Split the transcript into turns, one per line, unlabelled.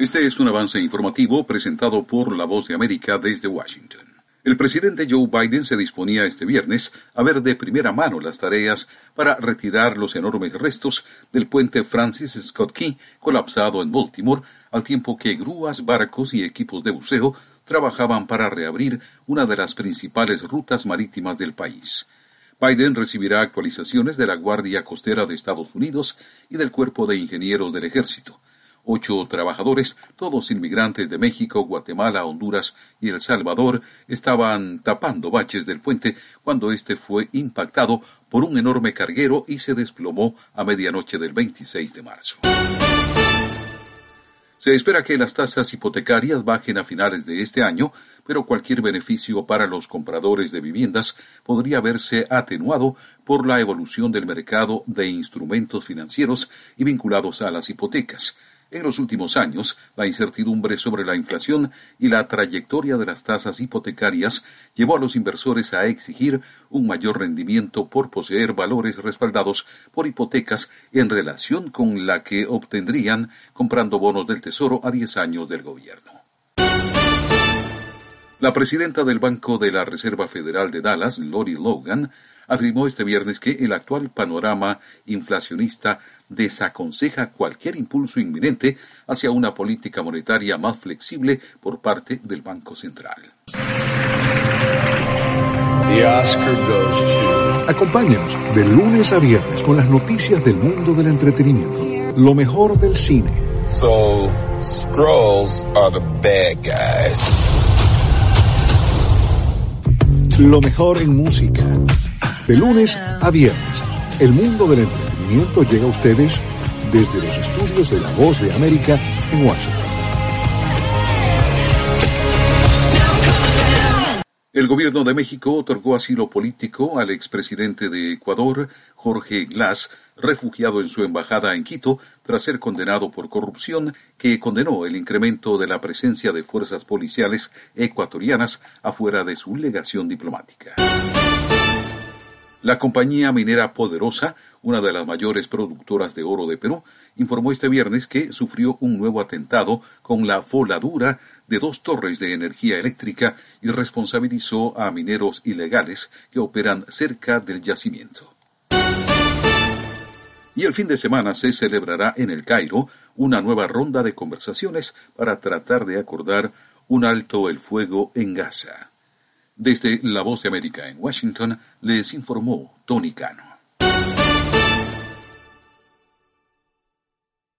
Este es un avance informativo presentado por La Voz de América desde Washington. El presidente Joe Biden se disponía este viernes a ver de primera mano las tareas para retirar los enormes restos del puente Francis Scott Key colapsado en Baltimore, al tiempo que grúas, barcos y equipos de buceo trabajaban para reabrir una de las principales rutas marítimas del país. Biden recibirá actualizaciones de la Guardia Costera de Estados Unidos y del Cuerpo de Ingenieros del Ejército. 8 trabajadores, todos inmigrantes de México, Guatemala, Honduras y El Salvador, estaban tapando baches del puente cuando este fue impactado por un enorme carguero y se desplomó a medianoche del 26 de marzo. Se espera que las tasas hipotecarias bajen a finales de este año, pero cualquier beneficio para los compradores de viviendas podría verse atenuado por la evolución del mercado de instrumentos financieros y vinculados a las hipotecas. En los últimos años, la incertidumbre sobre la inflación y la trayectoria de las tasas hipotecarias llevó a los inversores a exigir un mayor rendimiento por poseer valores respaldados por hipotecas en relación con la que obtendrían comprando bonos del Tesoro a 10 años del gobierno. La presidenta del Banco de la Reserva Federal de Dallas, Lori Logan, afirmó este viernes que el actual panorama inflacionista desaconseja cualquier impulso inminente hacia una política monetaria más flexible por parte del Banco Central.
Acompáñanos de lunes a viernes con las noticias del mundo del entretenimiento, lo mejor del cine.
So, Skrulls are the bad guys.
Lo mejor en música. De lunes a viernes, el mundo del entretenimiento llega a ustedes desde los estudios de La Voz de América en Washington.
El gobierno de México otorgó asilo político al expresidente de Ecuador, Jorge Glass, refugiado en su embajada en Quito tras ser condenado por corrupción, que condenó el incremento de la presencia de fuerzas policiales ecuatorianas afuera de su legación diplomática. La compañía minera Poderosa, una de las mayores productoras de oro de Perú, informó este viernes que sufrió un nuevo atentado con la voladura de 2 torres de energía eléctrica y responsabilizó a mineros ilegales que operan cerca del yacimiento. Y el fin de semana se celebrará en El Cairo una nueva ronda de conversaciones para tratar de acordar un alto el fuego en Gaza. Desde La Voz de América en Washington, les informó Tony Cano.